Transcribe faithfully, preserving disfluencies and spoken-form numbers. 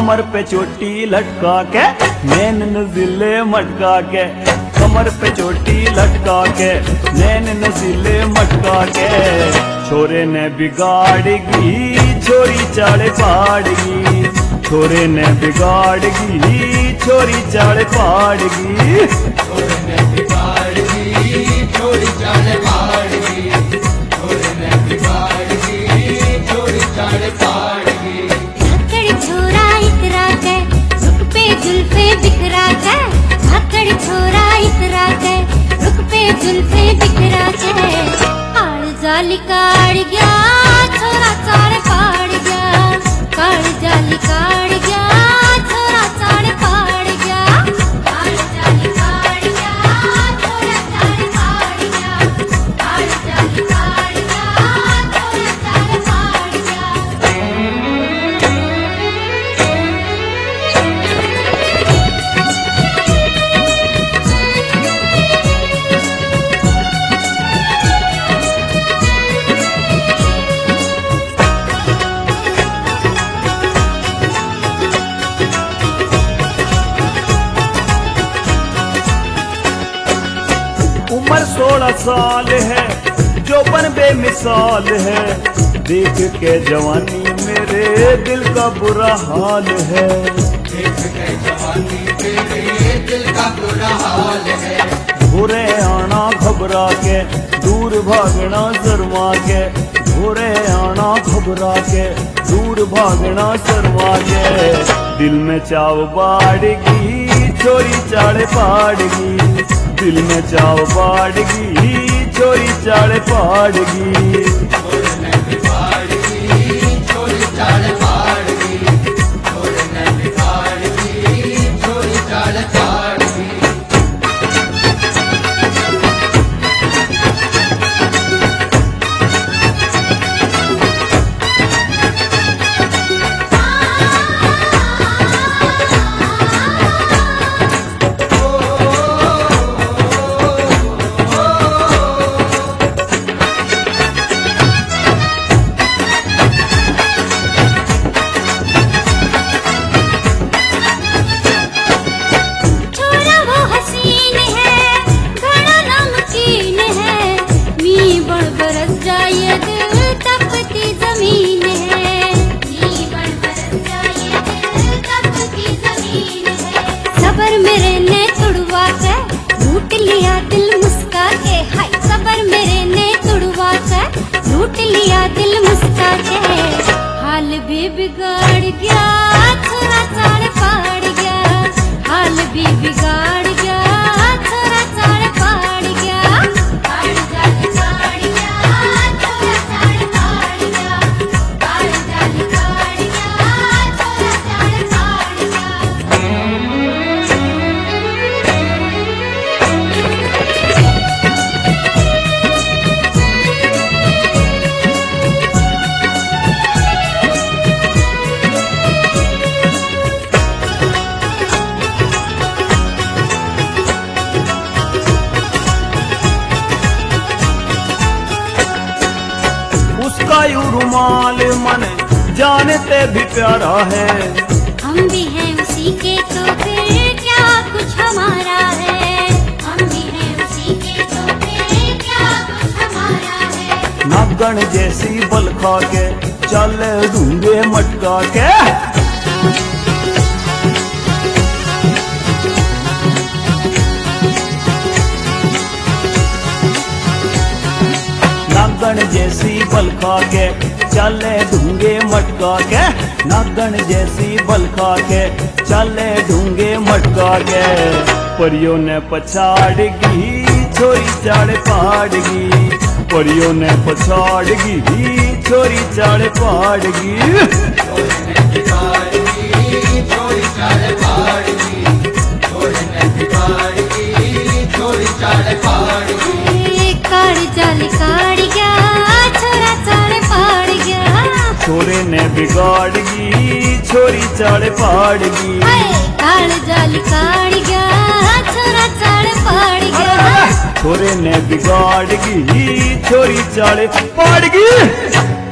कमर पे चोटी लटका के नैन नजीले मटका के, कमर पे चोटी लटका के नैन नजीले मटका के। छोरे ने बिगाड़गी छोरी चाड़े पाड़गी, छोरे ने बिगाड़गी छोरी चाड़े पाड़गी, छोरे ने बिगाड़गी छोरी चाड़े पाड़गी, छोरे ने बिगाड़गी छोरी चाड़े पाड़गी। धाकड़ छोरा इतरा के रुक पे जुल्फे बिखरा के, धाकड़ छोरा इतरा के रुक पे जुल्फे बिखरा के। काल जाली काड़ गया छोरा चाड़ पाड़ गया, काल जाली काड़ गया छोरा चाड़ पाड़ गया, काल जाली काड़ गया छोरा चाड़ पाड़ गया, काल जाली काड़ गया छोरा चाड़ पाड़ गया। उम्र सोलह साल है जोबन बेमिसाल है, देख के जवानी मेरे दिल का बुरा हाल है, देख के जवानी मेरे दिल का बुरा हाल है। घोरे आना घबरा के दूर भागना शर्मा के, घोरे आना घबरा के दूर भागना शर्मा के। दिल में चाव बाड़गी छोरी चाड़े पाड़गी, दिल में चाव बाड़गी छोरी चाड़े पाड़गी, छोरे ने बिगाड़गी छोरी चाड़े पाड़गी, छोरे ने बिगाड़गी छोरी चाड़े पाड़गी। छोरा वो हसीन है घड़ा नमकीन है, मी बड़ बरस जाए दिल तपती जमीन है, मी बड़ बरस जाए दिल तपती जमीन है। सबर मेरे ने तुड़वा के लूट लिया दिल मुस्का के, हाय सबर मेरे ने तुड़वा के लूट लिया दिल मुस्का के। हाल भी बिगाड़ गया छोरा चाड़ पाड़ गया, हाल भी बिगाड़ गया छोरा चाड़ पाड़ गया, काल जाली काड़ गया छोरा चाड़ पाड़ गया, काल जाली काड़ गया छोरा चाड़ पाड़ गया। उसका यू रुमाल मन जानते भी प्यारा है, हम भी हैं उसी के तो फिर क्या कुछ हमारा है, हम भी हैं उसी के तो फिर क्या कुछ हमारा है। नागण जैसी बल खा के चल ढूंगे मटका के, नागण जैसी बल खा के चले ढूंगे मटका के, नागण जैसी बल खा के चले ढूंगे मटका के। परियों ने पछाड़गी छोरी चाड़े पाड़गी, परियों ने पछाड़गी छोरी चाड़े पाड़गी, छोरे ने बिगाड़गी छोरी चाड़े पाड़गी, छोरे ने बिगाड़गी छोरी चाड़े पाड़गी। काड़ जाली काड़ गया छोरा चाड़ पाड़ गया, छोरे ने बिगाड़गी छोरी चाड़े पाड़गी, काड़ जाली काड़ गया छोरा चाड़ पाड़ गया। छोरे ने बिगाड़गी छोरी चाड़े पाड़गी।